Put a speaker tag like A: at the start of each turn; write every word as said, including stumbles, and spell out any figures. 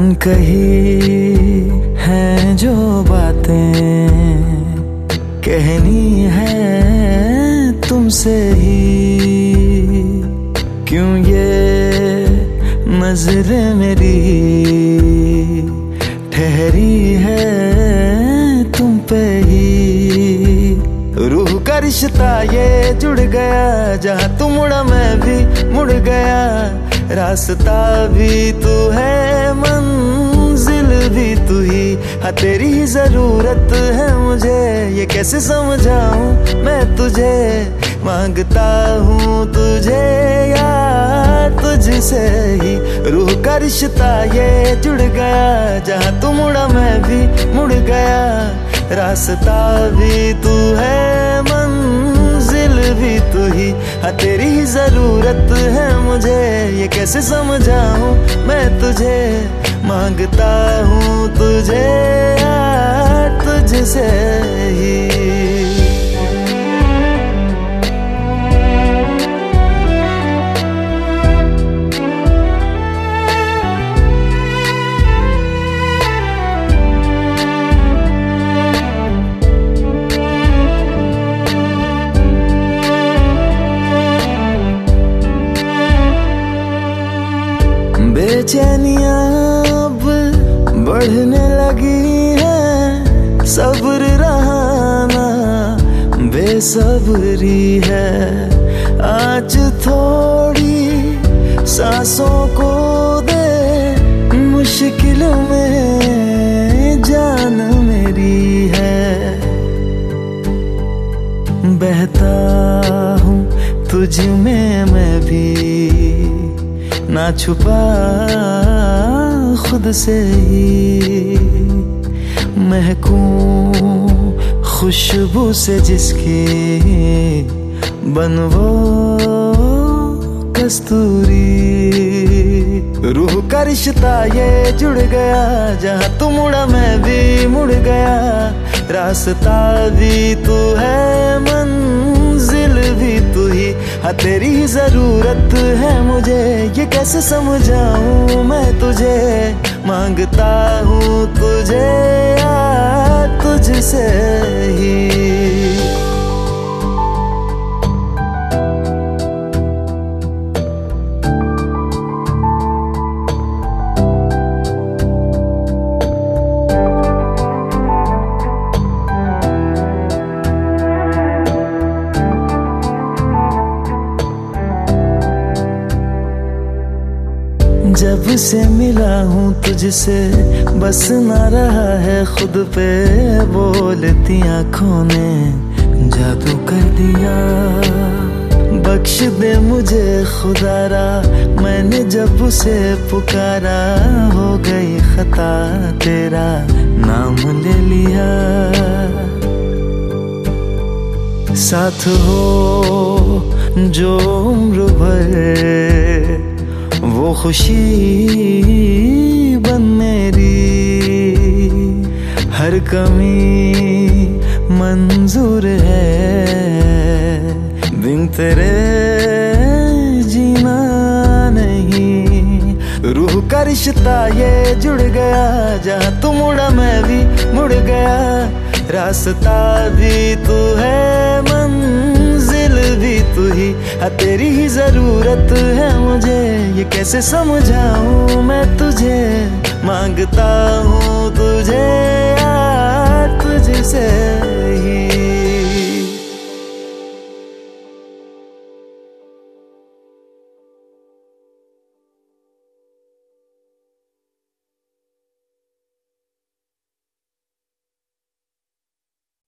A: अनकही हैं जो बातें कहनी है तुमसे ही, क्यों ये नजरें मेरी ठहरी है तुम पे ही। रूह का रिश्ता ये जुड़ गया, जहाँ तुम मुड़ा मैं भी मुड़ गया। रास्ता भी तू है, मंजिल भी तू ही। हाँ तेरी ही जरूरत है मुझे, ये कैसे समझाऊं मैं तुझे। मांगता हूँ तुझे यार तुझसे ही। रूह का रिश्ता ये जुड़ गया, जहाँ तू मुड़ा मैं भी मुड़ गया। रास्ता भी तू है, मंजिल भी तू ही। हाँ तेरी ही जरूरत है मुझे, ये कैसे समझाऊं मैं तुझे। मांगता हूँ तुझे यार तुझसे ही। बेचैनियां अब बढ़ने लगी है, सब्र रहाना बेसब्री है। आज थोड़ी सांसों को दे, मुश्किल में जान मेरी है। बहता हूँ तुझ में मैं भी, ना छुपा खुद से ही। महकूं खुशबू से जिसकी, बन वो कस्तूरी। रूह का रिश्ता ये जुड़ गया, जहाँ तू मुड़ा मैं भी मुड़ गया। रास्ता भी तू है, मंजिल भी तू ही। हाँ तेरी ही जरूरत है मुझे, ये कैसे समझाऊं मैं तुझे। मांगता हूँ तुझे यार तुझसे ही। जब से मिला हूँ तुझसे, बस ना रहा है खुद पे। बोलती आँखों ने जादू कर दिया। बख्श दे मुझे खुदारा, मैंने जब उसे पुकारा। हो गई खता तेरा नाम ले लिया। साथ हो जो उम्र भर, वो खुशी बन मेरी। हर कमी मंजूर है, बिन तेरे जीना नहीं। रूह का रिश्ता ये जुड़ गया, जहाँ तू मुड़ा मैं भी मुड़ गया। रास्ता भी तू है, मंजिल भी तू ही। हाँ तेरी ही जरूरत है मुझे, ये कैसे समझाऊं मैं तुझे। मांगता हूँ तुझे यार तुझसे ही।